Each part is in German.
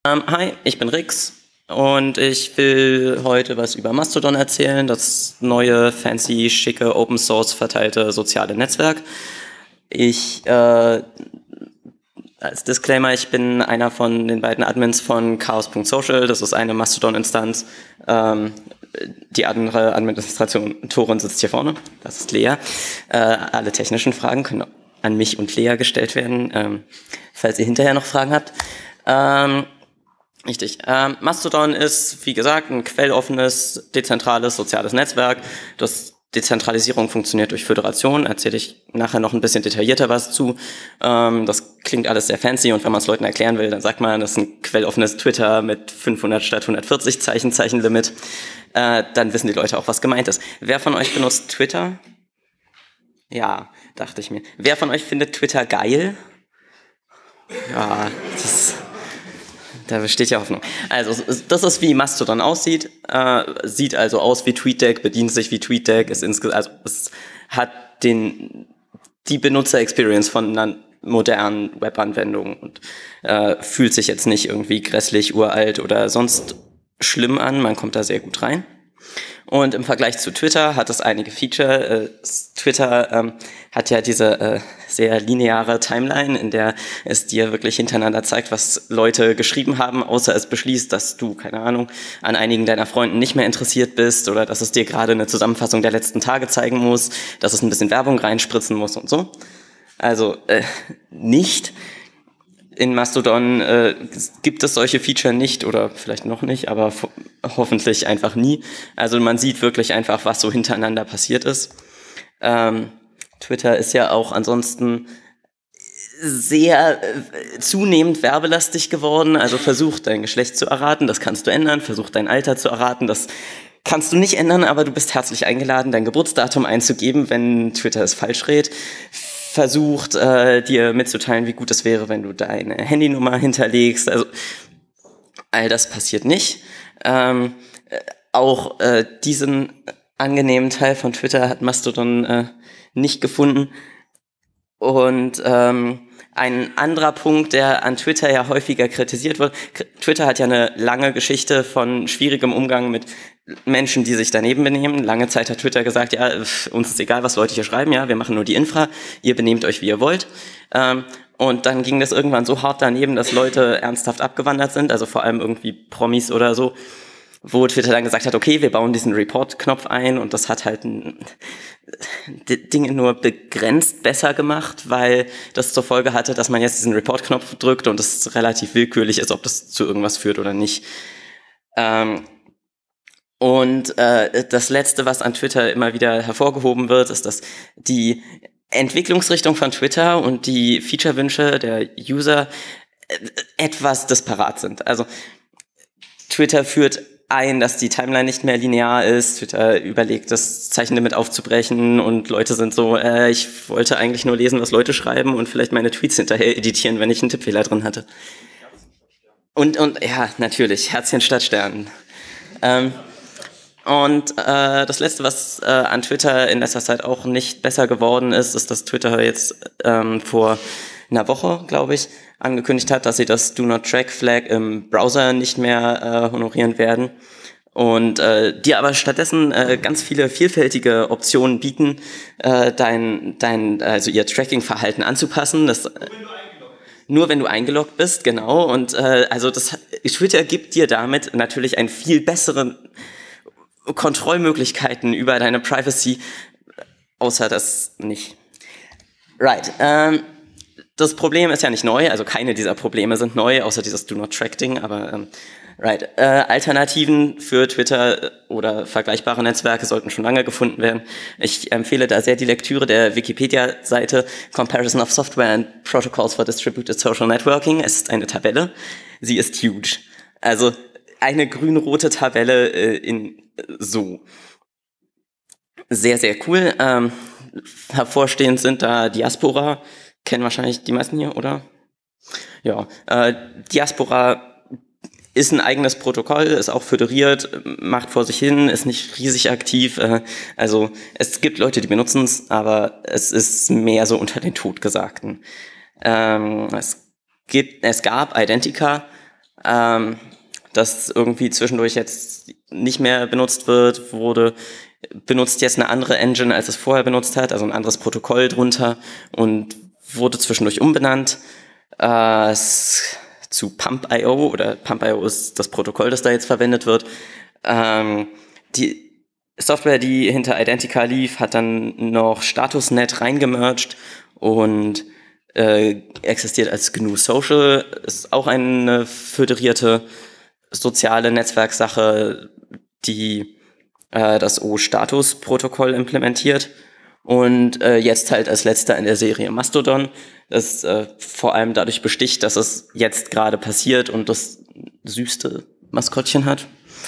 Hi, ich bin Rix und ich will heute was über Mastodon erzählen, das neue, fancy, schicke, Open Source verteilte soziale Netzwerk. Als Disclaimer, ich bin einer von den beiden Admins von chaos.social, das ist eine Mastodon-Instanz. Die andere Administratorin sitzt hier vorne, das ist Lea. Alle technischen Fragen können an mich und Lea gestellt werden, falls ihr hinterher noch Fragen habt. Richtig. Mastodon ist, wie gesagt, ein quelloffenes, dezentrales, soziales Netzwerk. Das Dezentralisierung funktioniert durch Föderation, erzähle ich nachher noch ein bisschen detaillierter was zu. Das klingt alles sehr fancy und wenn man es Leuten erklären will, dann sagt man, das ist ein quelloffenes Twitter mit 500 statt 140 Zeichenlimit. Dann wissen die Leute auch, was gemeint ist. Wer von euch benutzt Twitter? Ja, dachte ich mir. Wer von euch findet Twitter geil? Ja, da besteht ja Hoffnung. Also, das ist wie Mastodon aussieht. Sieht also aus wie TweetDeck, bedient sich wie TweetDeck. Es hat die Benutzer-Experience von einer modernen Webanwendung und fühlt sich jetzt nicht irgendwie grässlich, uralt oder sonst schlimm an. Man kommt da sehr gut rein. Und im Vergleich zu Twitter hat es einige Features. Twitter hat ja diese sehr lineare Timeline, in der es dir wirklich hintereinander zeigt, was Leute geschrieben haben, außer es beschließt, dass du, keine Ahnung, an einigen deiner Freunden nicht mehr interessiert bist oder dass es dir gerade eine Zusammenfassung der letzten Tage zeigen muss, dass es ein bisschen Werbung reinspritzen muss und so. Also nicht. In Mastodon gibt es solche Feature nicht oder vielleicht noch nicht, aber hoffentlich einfach nie. Also man sieht wirklich einfach, was so hintereinander passiert ist. Twitter ist ja auch ansonsten sehr zunehmend werbelastig geworden. Also versucht dein Geschlecht zu erraten, das kannst du ändern. Versucht dein Alter zu erraten, das kannst du nicht ändern, aber du bist herzlich eingeladen, dein Geburtsdatum einzugeben, wenn Twitter es falsch rät. Versucht, dir mitzuteilen, wie gut es wäre, wenn du deine Handynummer hinterlegst. Also all das passiert nicht. Auch diesen angenehmen Teil von Twitter hat Mastodon nicht gefunden. Und ein anderer Punkt, der an Twitter ja häufiger kritisiert wird, Twitter hat ja eine lange Geschichte von schwierigem Umgang mit Menschen, die sich daneben benehmen. Lange Zeit hat Twitter gesagt, ja, uns ist egal, was Leute hier schreiben, ja, wir machen nur die Infra, ihr benehmt euch, wie ihr wollt. Und dann ging das irgendwann so hart daneben, dass Leute ernsthaft abgewandert sind, also vor allem irgendwie Promis oder so, wo Twitter dann gesagt hat, okay, wir bauen diesen Report-Knopf ein und das hat halt Dinge nur begrenzt besser gemacht, weil das zur Folge hatte, dass man jetzt diesen Report-Knopf drückt und es relativ willkürlich ist, ob das zu irgendwas führt oder nicht. Das Letzte, was an Twitter immer wieder hervorgehoben wird, ist, dass die Entwicklungsrichtung von Twitter und die Feature-Wünsche der User etwas disparat sind. Also Twitter führt ein, dass die Timeline nicht mehr linear ist. Twitter überlegt, das Zeichenlimit aufzubrechen und Leute sind so, ich wollte eigentlich nur lesen, was Leute schreiben und vielleicht meine Tweets hinterher editieren, wenn ich einen Tippfehler drin hatte. Und ja, natürlich, Herzchen statt Sternen. Das Letzte, was an Twitter in letzter Zeit auch nicht besser geworden ist, ist, dass Twitter jetzt vor einer Woche, glaube ich, angekündigt hat, dass sie das Do-Not-Track-Flag im Browser nicht mehr honorieren werden und die aber stattdessen ganz viele vielfältige Optionen bieten, also ihr Tracking-Verhalten anzupassen. Nur wenn du eingeloggt bist, genau. Und Twitter gibt dir damit natürlich einen viel besseren Kontrollmöglichkeiten über deine Privacy, außer das nicht. Right. Das Problem ist ja nicht neu, also keine dieser Probleme sind neu, außer dieses Do-Not-Track-Ding, aber right. Alternativen für Twitter oder vergleichbare Netzwerke sollten schon lange gefunden werden. Ich empfehle da sehr die Lektüre der Wikipedia-Seite Comparison of Software and Protocols for Distributed Social Networking. Es ist eine Tabelle, sie ist huge. Also eine grün-rote Tabelle in so. Sehr, sehr cool. Hervorstehend sind da Diaspora, kennen wahrscheinlich die meisten hier, oder? Ja, Diaspora ist ein eigenes Protokoll, ist auch föderiert, macht vor sich hin, ist nicht riesig aktiv. Also es gibt Leute, die benutzen es, aber es ist mehr so unter den Totgesagten. Es gab Identica, das irgendwie zwischendurch jetzt nicht mehr benutzt wird, benutzt jetzt eine andere Engine, als es vorher benutzt hat, also ein anderes Protokoll drunter und wurde zwischendurch umbenannt zu Pump.io, oder Pump.io ist das Protokoll, das da jetzt verwendet wird. Die Software, die hinter Identica lief, hat dann noch StatusNet reingemerged und existiert als GNU Social, ist auch eine föderierte soziale Netzwerksache, die das O-Status-Protokoll implementiert. Und jetzt halt als letzter in der Serie Mastodon, das vor allem dadurch besticht, dass es jetzt gerade passiert und das süßste Maskottchen hat.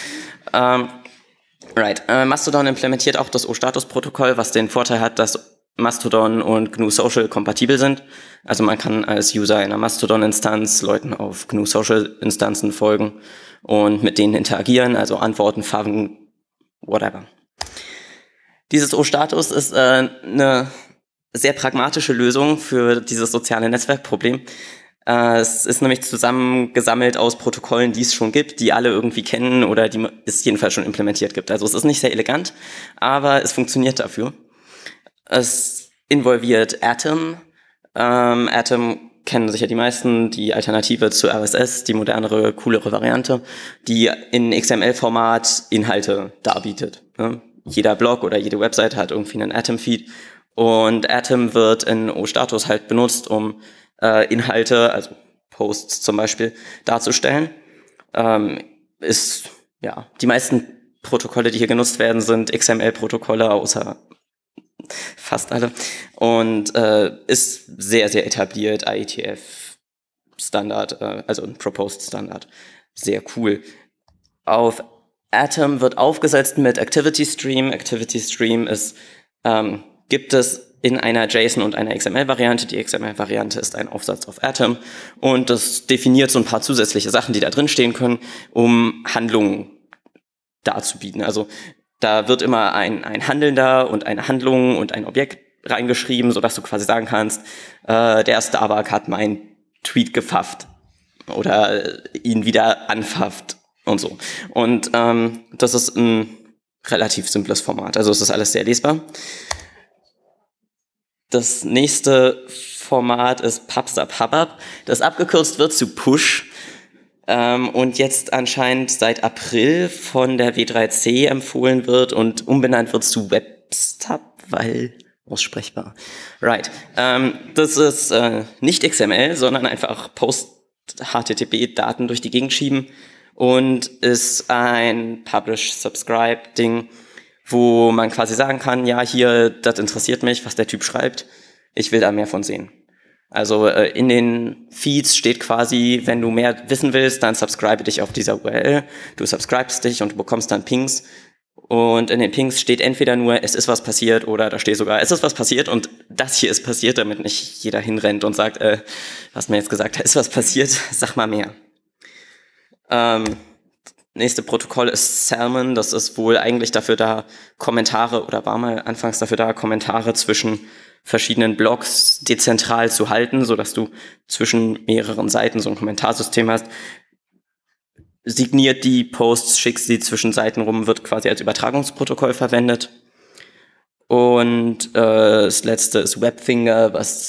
Mastodon implementiert auch das O-Status-Protokoll, was den Vorteil hat, dass Mastodon und GNU Social kompatibel sind. Also man kann als User einer Mastodon-Instanz Leuten auf GNU Social-Instanzen folgen und mit denen interagieren, also antworten, faven, whatever. Dieses O-Status ist eine sehr pragmatische Lösung für dieses soziale Netzwerkproblem. Es ist nämlich zusammengesammelt aus Protokollen, die es schon gibt, die alle irgendwie kennen oder die es jedenfalls schon implementiert gibt. Also es ist nicht sehr elegant, aber es funktioniert dafür. Es involviert Atom. Atom kennen sicher die meisten, die Alternative zu RSS, die modernere, coolere Variante, die in XML-Format Inhalte darbietet. Ne? Jeder Blog oder jede Website hat irgendwie einen Atom-Feed und Atom wird in O-Status halt benutzt, um Inhalte, also Posts zum Beispiel, darzustellen. Die meisten Protokolle, die hier genutzt werden, sind XML-Protokolle, außer fast alle. Und ist sehr, sehr etabliert, IETF-Standard, also ein Proposed-Standard. Sehr cool. Auf Atom wird aufgesetzt mit ActivityStream. ActivityStream gibt es in einer JSON- und einer XML-Variante. Die XML-Variante ist ein Aufsatz auf Atom und das definiert so ein paar zusätzliche Sachen, die da drin stehen können, um Handlungen darzubieten. Also da wird immer ein Handelnder und eine Handlung und ein Objekt reingeschrieben, sodass du quasi sagen kannst, der Starbuck hat meinen Tweet gefafft oder ihn wieder anfafft und so. Und das ist ein relativ simples Format. Also es ist alles sehr lesbar. Das nächste Format ist PubSub, das abgekürzt wird zu Push und jetzt anscheinend seit April von der W3C empfohlen wird und umbenannt wird zu WebStub, weil aussprechbar. Right. Das ist nicht XML, sondern einfach Post-HTTP-Daten durch die Gegend schieben und ist ein Publish-Subscribe-Ding, wo man quasi sagen kann, ja, hier, das interessiert mich, was der Typ schreibt, ich will da mehr von sehen. Also in den Feeds steht quasi, wenn du mehr wissen willst, dann subscribe dich auf dieser URL, du subscribest dich und du bekommst dann Pings und in den Pings steht entweder nur, es ist was passiert oder da steht sogar, es ist was passiert und das hier ist passiert, damit nicht jeder hinrennt und sagt, hast mir jetzt gesagt, da ist was passiert, sag mal mehr. Nächste Protokoll ist Salmon, das ist wohl eigentlich dafür da, Kommentare, oder war mal anfangs dafür da, Kommentare zwischen verschiedenen Blogs dezentral zu halten, sodass du zwischen mehreren Seiten so ein Kommentarsystem hast. Signiert die Posts, schickst sie zwischen Seiten rum, wird quasi als Übertragungsprotokoll verwendet. Und das letzte ist Webfinger, was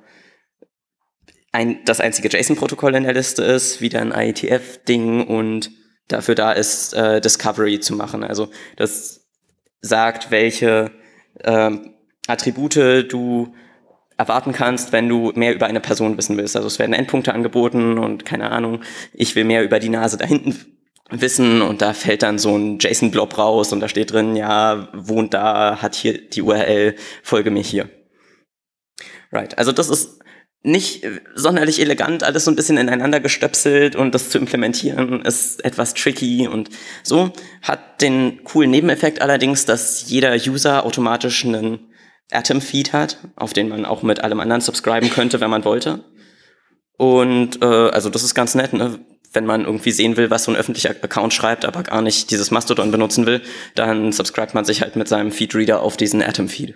das einzige JSON-Protokoll in der Liste ist, wieder ein IETF-Ding und dafür da ist, Discovery zu machen. Also das sagt, welche Attribute du erwarten kannst, wenn du mehr über eine Person wissen willst. Also es werden Endpunkte angeboten und keine Ahnung, ich will mehr über die Nase da hinten wissen und da fällt dann so ein JSON-Blob raus und da steht drin, ja, wohnt da, hat hier die URL, folge mir hier. Right, also das ist nicht sonderlich elegant, alles so ein bisschen ineinander gestöpselt und das zu implementieren ist etwas tricky und so. Hat den coolen Nebeneffekt allerdings, dass jeder User automatisch einen Atom-Feed hat, auf den man auch mit allem anderen subscriben könnte, wenn man wollte. Und also das ist ganz nett, ne? Wenn man irgendwie sehen will, was so ein öffentlicher Account schreibt, aber gar nicht dieses Mastodon benutzen will, dann subscribt man sich halt mit seinem Feedreader auf diesen Atom-Feed.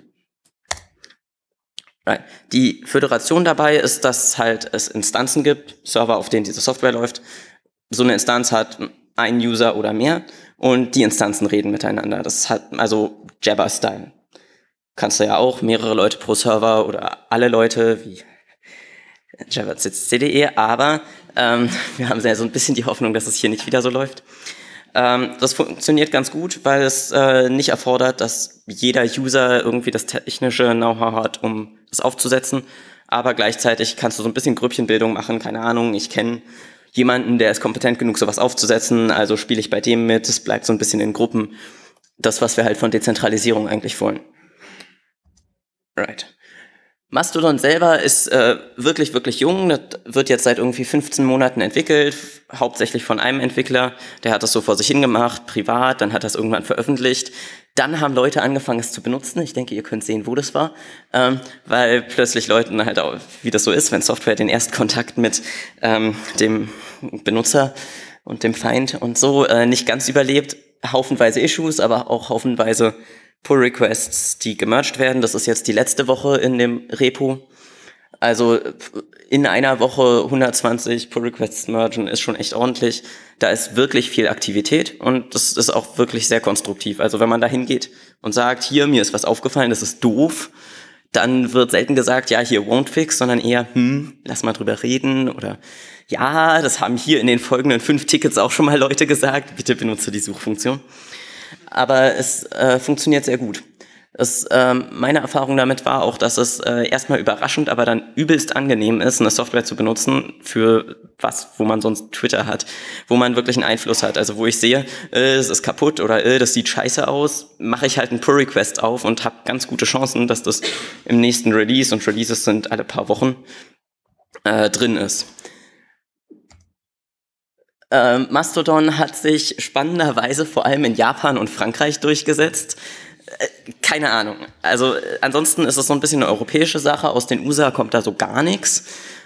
Die Föderation dabei ist, dass halt es Instanzen gibt, Server, auf denen diese Software läuft so eine Instanz hat einen User oder mehr und die Instanzen reden miteinander. Das hat also Jabber-Style. Kannst du ja auch mehrere Leute pro Server oder alle Leute wie Jabber-CDE, aber wir haben ja so ein bisschen die Hoffnung, dass es hier nicht wieder so läuft. Das funktioniert ganz gut, weil es nicht erfordert, dass jeder User irgendwie das technische Know-how hat, um das aufzusetzen. Aber gleichzeitig kannst du so ein bisschen Grüppchenbildung machen. Keine Ahnung, ich kenne jemanden, der ist kompetent genug, sowas aufzusetzen. Also spiele ich bei dem mit. Es bleibt so ein bisschen in Gruppen. Das, was wir halt von Dezentralisierung eigentlich wollen. Right. Mastodon selber ist wirklich, wirklich jung. Das wird jetzt seit irgendwie 15 Monaten entwickelt, hauptsächlich von einem Entwickler. Der hat das so vor sich hingemacht, privat, dann hat er es irgendwann veröffentlicht. Dann haben Leute angefangen, es zu benutzen. Ich denke, ihr könnt sehen, wo das war. Weil plötzlich Leuten halt auch, wie das so ist, wenn Software den Erstkontakt mit dem Benutzer und dem Feind und so nicht ganz überlebt. Haufenweise Issues, aber auch haufenweise Pull-Requests, die gemerged werden. Das ist jetzt die letzte Woche in dem Repo. Also in einer Woche 120 Pull-Requests mergen ist schon echt ordentlich. Da ist wirklich viel Aktivität und das ist auch wirklich sehr konstruktiv. Also wenn man da hingeht und sagt, hier, mir ist was aufgefallen, das ist doof, dann wird selten gesagt, ja, hier won't fix, sondern eher, lass mal drüber reden oder ja, das haben hier in den folgenden 5 Tickets auch schon mal Leute gesagt, bitte benutze die Suchfunktion. Aber es funktioniert sehr gut. Meine Erfahrung damit war auch, dass es erstmal überraschend, aber dann übelst angenehm ist, eine Software zu benutzen für was, wo man sonst Twitter hat, wo man wirklich einen Einfluss hat. Also wo ich sehe, es ist kaputt oder das sieht scheiße aus, mache ich halt einen Pull-Request auf und habe ganz gute Chancen, dass das im nächsten Release, und Releases sind alle paar Wochen, drin ist. Mastodon hat sich spannenderweise vor allem in Japan und Frankreich durchgesetzt. Keine Ahnung. Also ansonsten ist es so ein bisschen eine europäische Sache. Aus den USA kommt da so gar nichts.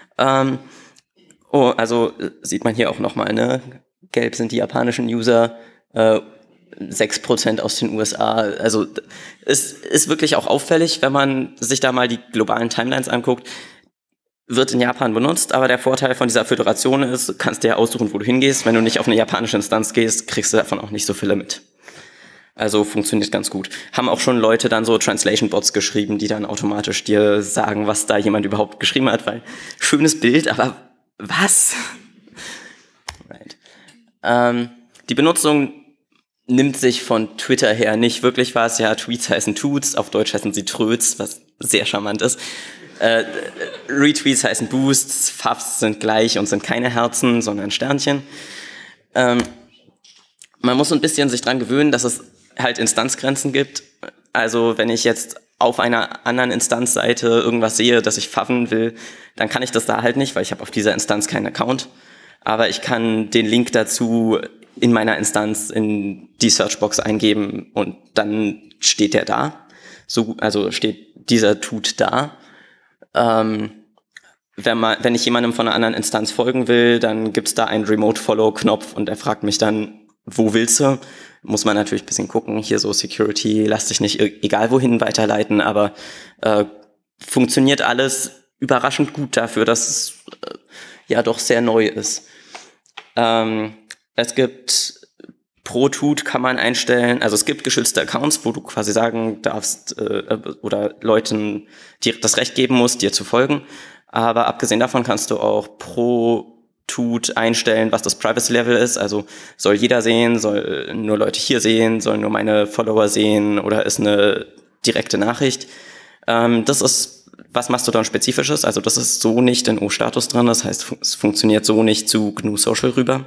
Also sieht man hier auch nochmal, ne? Gelb sind die japanischen User, 6% aus den USA. Also es ist wirklich auch auffällig, wenn man sich da mal die globalen Timelines anguckt. Wird in Japan benutzt, aber der Vorteil von dieser Föderation ist, kannst dir ja aussuchen, wo du hingehst. Wenn du nicht auf eine japanische Instanz gehst, kriegst du davon auch nicht so viele mit. Also funktioniert ganz gut. Haben auch schon Leute dann so Translation-Bots geschrieben, die dann automatisch dir sagen, was da jemand überhaupt geschrieben hat, weil schönes Bild, aber was? Right. Die Benutzung nimmt sich von Twitter her nicht wirklich was. Ja, Tweets heißen Toots, auf Deutsch heißen sie Tröts, was sehr charmant ist. Retweets heißen Boosts, Fuffs sind gleich und sind keine Herzen, sondern Sternchen. Man muss so ein bisschen sich dran gewöhnen, dass es halt Instanzgrenzen gibt. Also wenn ich jetzt auf einer anderen Instanzseite irgendwas sehe, das ich pfaffen will, dann kann ich das da halt nicht, weil ich habe auf dieser Instanz keinen Account. Aber ich kann den Link dazu in meiner Instanz in die Searchbox eingeben und dann steht der da. Also steht dieser Tut da. Wenn ich jemandem von einer anderen Instanz folgen will, dann gibt's da einen Remote-Follow-Knopf und er fragt mich dann, wo willst du? Muss man natürlich ein bisschen gucken, hier so Security, lass dich nicht egal wohin weiterleiten, aber funktioniert alles überraschend gut dafür, dass es ja doch sehr neu ist. Es gibt pro Tut kann man einstellen, also es gibt geschützte Accounts, wo du quasi sagen darfst oder Leuten das Recht geben musst, dir zu folgen. Aber abgesehen davon kannst du auch pro Tut einstellen, was das Privacy Level ist. Also soll jeder sehen, soll nur Leute hier sehen, sollen nur meine Follower sehen oder ist eine direkte Nachricht. Das ist was Mastodon-spezifisches, also das ist so nicht in O-Status drin, das heißt, es funktioniert so nicht zu GNU Social rüber.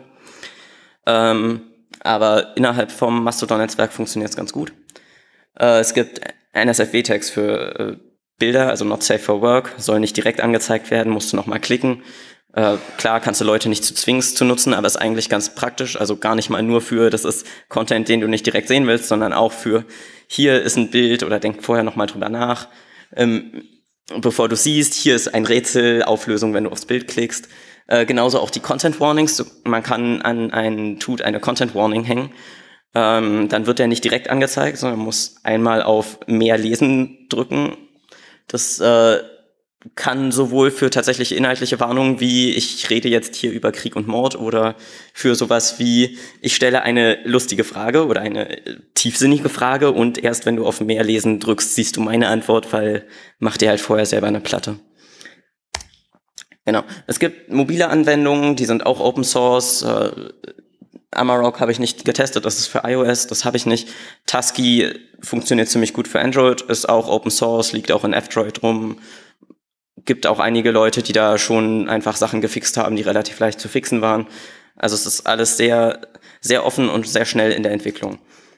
Aber innerhalb vom Mastodon-Netzwerk funktioniert es ganz gut. Es gibt NSFW-Tags für Bilder, also not safe for work, soll nicht direkt angezeigt werden, musst du nochmal klicken. Klar kannst du Leute nicht zu zwingen, es zu nutzen, aber ist eigentlich ganz praktisch, also gar nicht mal nur für, das ist Content, den du nicht direkt sehen willst, sondern auch für, hier ist ein Bild oder denk vorher nochmal drüber nach, bevor du siehst, hier ist ein Rätsel, Auflösung, wenn du aufs Bild klickst. Genauso auch die Content Warnings. Man kann an einen Tut eine Content Warning hängen. Dann wird der nicht direkt angezeigt, sondern muss einmal auf mehr lesen drücken. Das kann sowohl für tatsächliche inhaltliche Warnungen wie ich rede jetzt hier über Krieg und Mord oder für sowas wie ich stelle eine lustige Frage oder eine tiefsinnige Frage und erst wenn du auf mehr lesen drückst, siehst du meine Antwort, weil mach dir halt vorher selber eine Platte. Genau. Es gibt mobile Anwendungen, die sind auch Open Source. Amarok habe ich nicht getestet, das ist für iOS, das habe ich nicht. Tusky funktioniert ziemlich gut für Android, ist auch Open Source, liegt auch in F-Droid rum. Gibt auch einige Leute, die da schon einfach Sachen gefixt haben, die relativ leicht zu fixen waren. Also es ist alles sehr, sehr offen und sehr schnell in der Entwicklung.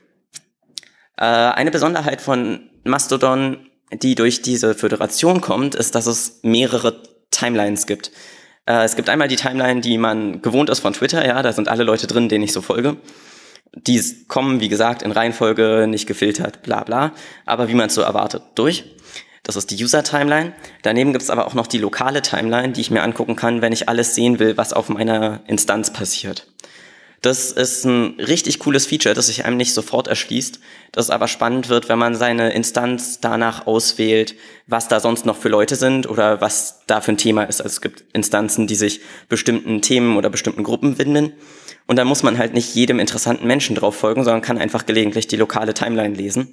Eine Besonderheit von Mastodon, die durch diese Föderation kommt, ist, dass es mehrere Timelines gibt. Es gibt einmal die Timeline, die man gewohnt ist von Twitter, ja, da sind alle Leute drin, denen ich so folge. Die kommen, wie gesagt, in Reihenfolge, nicht gefiltert, bla bla, aber wie man es so erwartet, durch. Das ist die User-Timeline. Daneben gibt es aber auch noch die lokale Timeline, die ich mir angucken kann, wenn ich alles sehen will, was auf meiner Instanz passiert. Das ist ein richtig cooles Feature, das sich einem nicht sofort erschließt, das aber spannend wird, wenn man seine Instanz danach auswählt, was da sonst noch für Leute sind oder was da für ein Thema ist. Also es gibt Instanzen, die sich bestimmten Themen oder bestimmten Gruppen widmen und dann muss man halt nicht jedem interessanten Menschen drauf folgen, sondern kann einfach gelegentlich die lokale Timeline lesen.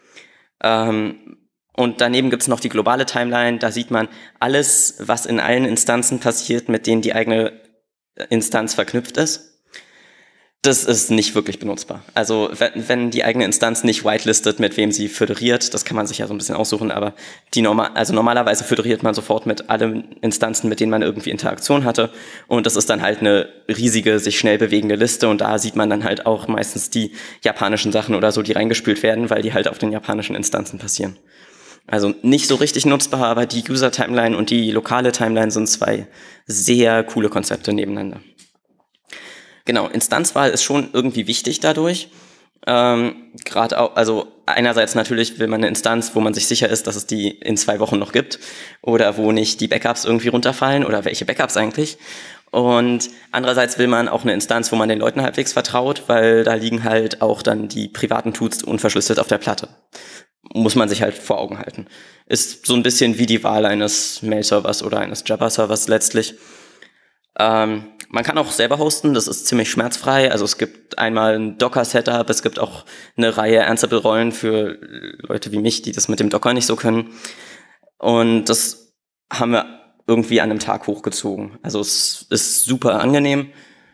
Und daneben gibt's noch die globale Timeline, da sieht man alles, was in allen Instanzen passiert, mit denen die eigene Instanz verknüpft ist. Das ist nicht wirklich benutzbar. Also wenn die eigene Instanz nicht whitelistet, mit wem sie föderiert, das kann man sich ja so ein bisschen aussuchen, aber normalerweise föderiert man sofort mit allen Instanzen, mit denen man irgendwie Interaktion hatte und das ist dann halt eine riesige, sich schnell bewegende Liste und da sieht man dann halt auch meistens die japanischen Sachen oder so, die reingespült werden, weil die halt auf den japanischen Instanzen passieren. Also nicht so richtig nutzbar, aber die User-Timeline und die lokale Timeline sind zwei sehr coole Konzepte nebeneinander. Genau, Instanzwahl ist schon irgendwie wichtig dadurch. Gerade auch, also einerseits natürlich will man eine Instanz, wo man sich sicher ist, dass es die in 2 Wochen noch gibt oder wo nicht die Backups irgendwie runterfallen oder welche Backups eigentlich. Und andererseits will man auch eine Instanz, wo man den Leuten halbwegs vertraut, weil da liegen halt auch dann die privaten Tools unverschlüsselt auf der Platte. Muss man sich halt vor Augen halten. Ist so ein bisschen wie die Wahl eines Mail-Servers oder eines Java-Servers letztlich. Man kann auch selber hosten, das ist ziemlich schmerzfrei. Also es gibt einmal ein Docker-Setup, es gibt auch eine Reihe Ansible-Rollen für Leute wie mich, die das mit dem Docker nicht so können. Und das haben wir irgendwie an einem Tag hochgezogen. Also es ist super angenehm.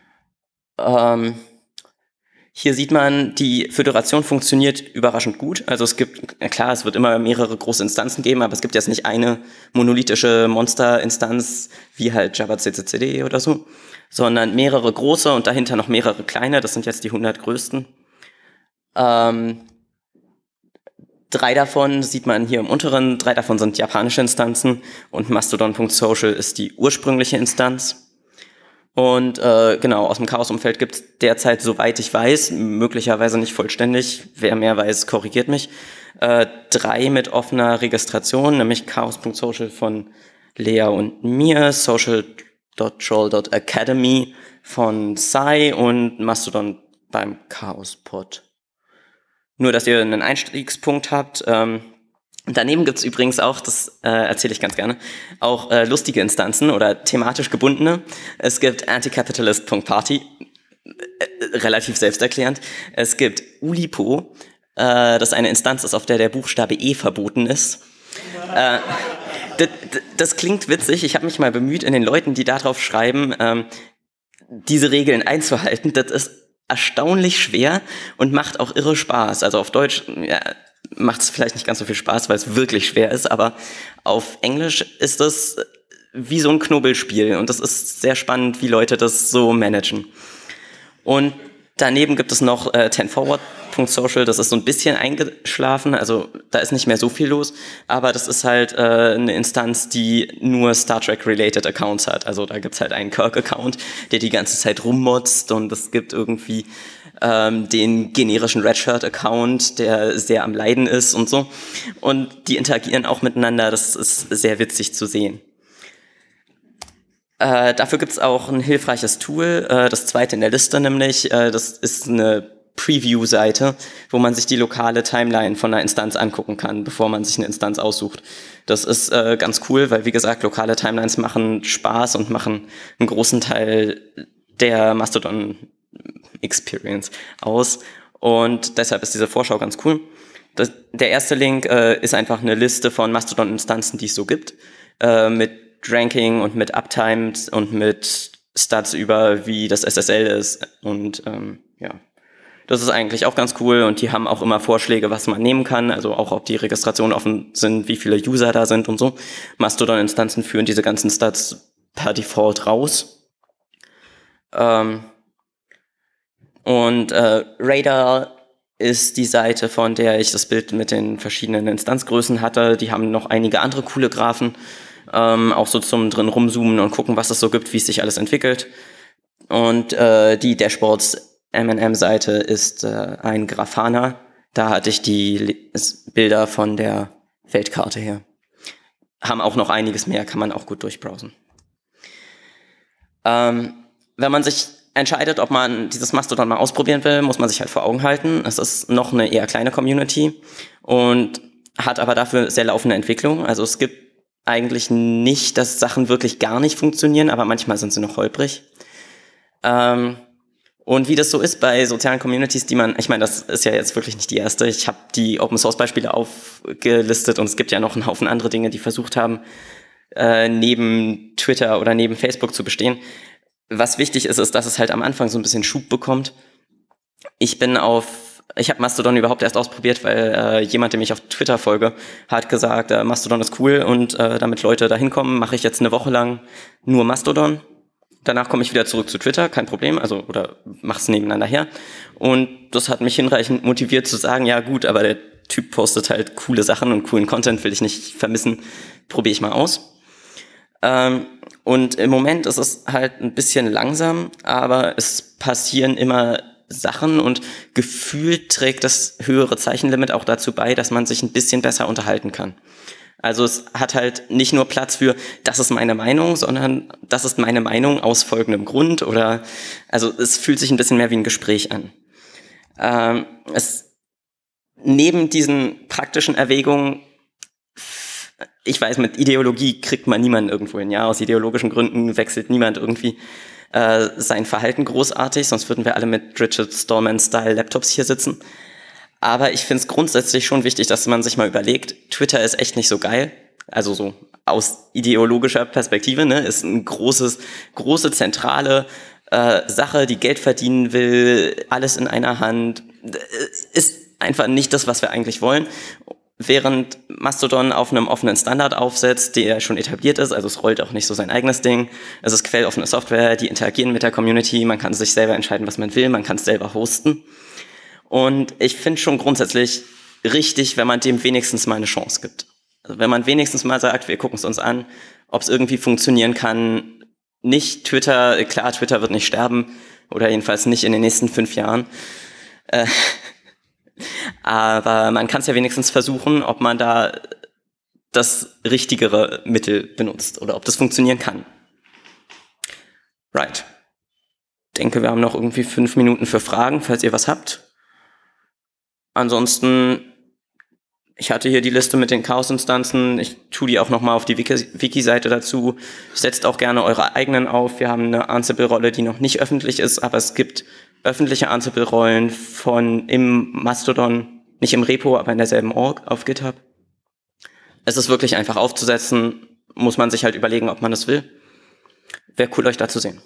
Hier sieht man, die Föderation funktioniert überraschend gut. Also es gibt, klar, es wird immer mehrere große Instanzen geben, aber es gibt jetzt nicht eine monolithische Monster-Instanz wie halt Java CCCD oder so, sondern mehrere große und dahinter noch mehrere kleine. Das sind jetzt die 100 größten. 3 davon sieht man hier im unteren, 3 davon sind japanische Instanzen und Mastodon.social ist die ursprüngliche Instanz. Und genau, aus dem Chaos-Umfeld gibt es derzeit, soweit ich weiß, möglicherweise nicht vollständig, wer mehr weiß, korrigiert mich, 3 mit offener Registration, nämlich Chaos.social von Lea und mir, social.troll.academy von Sai und Mastodon beim Chaos-Pod. Nur, dass ihr einen Einstiegspunkt habt. Daneben gibt's übrigens auch, das erzähle ich ganz gerne, auch lustige Instanzen oder thematisch gebundene. Es gibt anticapitalist.party, relativ selbsterklärend. Es gibt Ulipo, das eine Instanz ist, auf der der Buchstabe E verboten ist. Das klingt witzig, ich habe mich mal bemüht, in den Leuten, die da drauf schreiben, diese Regeln einzuhalten. Das ist erstaunlich schwer und macht auch irre Spaß. Also auf Deutsch, ja, macht es vielleicht nicht ganz so viel Spaß, weil es wirklich schwer ist, aber auf Englisch ist das wie so ein Knobelspiel und das ist sehr spannend, wie Leute das so managen. Und daneben gibt es noch 10forward.social, das ist so ein bisschen eingeschlafen, also da ist nicht mehr so viel los, aber das ist halt eine Instanz, die nur Star Trek-related Accounts hat. Also da gibt's halt einen Kirk-Account, der die ganze Zeit rummotzt und es gibt irgendwie den generischen Redshirt-Account, der sehr am Leiden ist und so. Und die interagieren auch miteinander, das ist sehr witzig zu sehen. Dafür gibt's auch ein hilfreiches Tool, das zweite in der Liste nämlich, das ist eine Preview-Seite, wo man sich die lokale Timeline von einer Instanz angucken kann, bevor man sich eine Instanz aussucht. Das ist ganz cool, weil wie gesagt, lokale Timelines machen Spaß und machen einen großen Teil der Mastodon-Experience aus. Und deshalb ist diese Vorschau ganz cool. Der erste Link ist einfach eine Liste von Mastodon-Instanzen, die es so gibt, mit Ranking und mit Uptimes und mit Stats über, wie das SSL ist. Und ja, das ist eigentlich auch ganz cool. Und die haben auch immer Vorschläge, was man nehmen kann, also auch ob die Registrationen offen sind, wie viele User da sind und so. Mastodon-Instanzen führen diese ganzen Stats per Default raus. Und Radar ist die Seite, von der ich das Bild mit den verschiedenen Instanzgrößen hatte. Die haben noch einige andere coole Graphen, auch so zum drin rumzoomen und gucken, was es so gibt, wie es sich alles entwickelt. Und die Dashboards M&M-Seite ist ein Grafana. Da hatte ich die Bilder von der Weltkarte her. Haben auch noch einiges mehr, kann man auch gut durchbrowsen. Wenn man sich entscheidet, ob man dieses Mastodon mal ausprobieren will, muss man sich halt vor Augen halten. Es ist noch eine eher kleine Community und hat aber dafür sehr laufende Entwicklung. Also es gibt eigentlich nicht, dass Sachen wirklich gar nicht funktionieren, aber manchmal sind sie noch holprig. Und wie das so ist bei sozialen Communities, ich meine, das ist ja jetzt wirklich nicht die erste. Ich habe die Open-Source-Beispiele aufgelistet und es gibt ja noch einen Haufen andere Dinge, die versucht haben, neben Twitter oder neben Facebook zu bestehen. Was wichtig ist, ist, dass es halt am Anfang so ein bisschen Schub bekommt. Ich habe Mastodon überhaupt erst ausprobiert, weil jemand, dem ich auf Twitter folge, hat gesagt, Mastodon ist cool und damit Leute da hinkommen, mache ich jetzt eine Woche lang nur Mastodon. Danach komme ich wieder zurück zu Twitter, kein Problem, oder mach's nebeneinander her. Und das hat mich hinreichend motiviert zu sagen, ja gut, aber der Typ postet halt coole Sachen und coolen Content will ich nicht vermissen, probiere ich mal aus. Und im Moment ist es halt ein bisschen langsam, aber es passieren immer Sachen und gefühlt trägt das höhere Zeichenlimit auch dazu bei, dass man sich ein bisschen besser unterhalten kann. Also es hat halt nicht nur Platz für, das ist meine Meinung, sondern das ist meine Meinung aus folgendem Grund also es fühlt sich ein bisschen mehr wie ein Gespräch an. Neben diesen praktischen Erwägungen, ich weiß, mit Ideologie kriegt man niemanden irgendwo hin, ja, aus ideologischen Gründen wechselt niemand irgendwie sein Verhalten großartig, sonst würden wir alle mit Richard Stallman-Style Laptops hier sitzen. Aber ich finde es grundsätzlich schon wichtig, dass man sich mal überlegt, Twitter ist echt nicht so geil, also so aus ideologischer Perspektive, ne, ist eine große zentrale Sache, die Geld verdienen will, alles in einer Hand, ist einfach nicht das, was wir eigentlich wollen. Während Mastodon auf einem offenen Standard aufsetzt, der schon etabliert ist, also es rollt auch nicht so sein eigenes Ding, es ist quelloffene Software, die interagieren mit der Community, man kann sich selber entscheiden, was man will, man kann es selber hosten. Und ich finde schon grundsätzlich richtig, wenn man dem wenigstens mal eine Chance gibt. Also wenn man wenigstens mal sagt, wir gucken es uns an, ob es irgendwie funktionieren kann. Nicht Twitter, klar, Twitter wird nicht sterben, oder jedenfalls nicht in den nächsten 5 Jahren. Aber man kann es ja wenigstens versuchen, ob man da das richtigere Mittel benutzt oder ob das funktionieren kann. Right. Ich denke, wir haben noch irgendwie 5 Minuten für Fragen, falls ihr was habt. Ansonsten, ich hatte hier die Liste mit den Chaos-Instanzen. Ich tue die auch nochmal auf die Wiki-Seite dazu. Setzt auch gerne eure eigenen auf. Wir haben eine Ansible-Rolle, die noch nicht öffentlich ist, aber es gibt öffentliche Ansible-Rollen im Mastodon, nicht im Repo, aber in derselben Org auf GitHub. Es ist wirklich einfach aufzusetzen, muss man sich halt überlegen, ob man das will. Wäre cool, euch da zu sehen.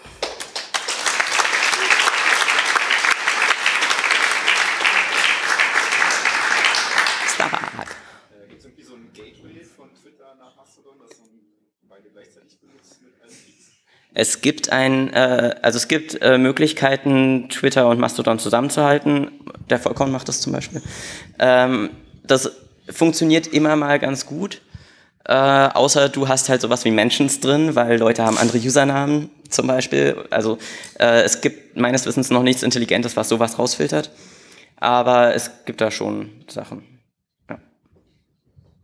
Gibt es irgendwie so ein Gateway von Twitter nach Mastodon, das man beide gleichzeitig benutzt mit allen Feeds? Es gibt Möglichkeiten, Twitter und Mastodon zusammenzuhalten. Der Volkan macht das zum Beispiel. Das funktioniert immer mal ganz gut. Außer du hast halt sowas wie Mentions drin, weil Leute haben andere Usernamen zum Beispiel. Also es gibt meines Wissens noch nichts Intelligentes, was sowas rausfiltert. Aber es gibt da schon Sachen.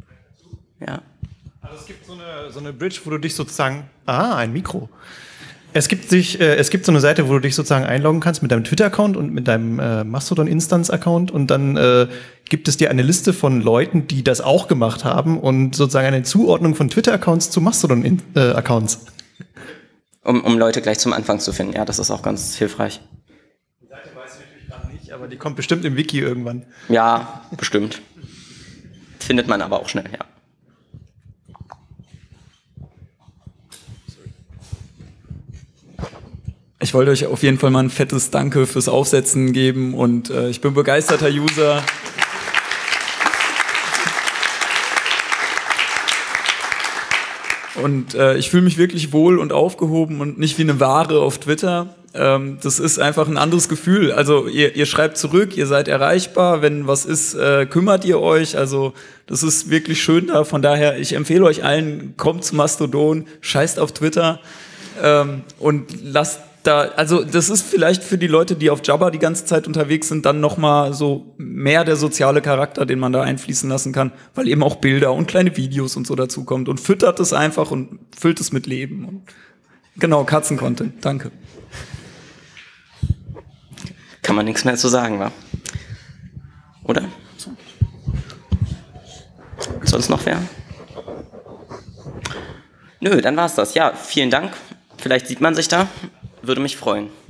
Ja. Also es gibt so eine Bridge, wo du dich sozusagen, ein Mikro, Es gibt so eine Seite, wo du dich sozusagen einloggen kannst mit deinem Twitter-Account und mit deinem Mastodon-Instanz-Account und dann gibt es dir eine Liste von Leuten, die das auch gemacht haben und sozusagen eine Zuordnung von Twitter-Accounts zu Mastodon-Accounts. Um Leute gleich zum Anfang zu finden. Ja, das ist auch ganz hilfreich. Die Seite weiß ich natürlich gerade nicht, aber die kommt bestimmt im Wiki irgendwann. Ja, bestimmt. Findet man aber auch schnell, ja. Ich wollte euch auf jeden Fall mal ein fettes Danke fürs Aufsetzen geben und ich bin begeisterter User. Und ich fühle mich wirklich wohl und aufgehoben und nicht wie eine Ware auf Twitter. Das ist einfach ein anderes Gefühl. Also ihr schreibt zurück, ihr seid erreichbar. Wenn was ist, kümmert ihr euch. Also das ist wirklich schön da. Von daher, ich empfehle euch allen, kommt zu Mastodon, scheißt auf Twitter und lasst da, also das ist vielleicht für die Leute, die auf Jabber die ganze Zeit unterwegs sind, dann nochmal so mehr der soziale Charakter, den man da einfließen lassen kann, weil eben auch Bilder und kleine Videos und so dazu kommt und füttert es einfach und füllt es mit Leben. Und genau, Katzen-Content. Danke. Kann man nichts mehr zu sagen, wa? Oder? Sonst noch wer? Nö, dann war's das. Ja, vielen Dank. Vielleicht sieht man sich da. Würde mich freuen.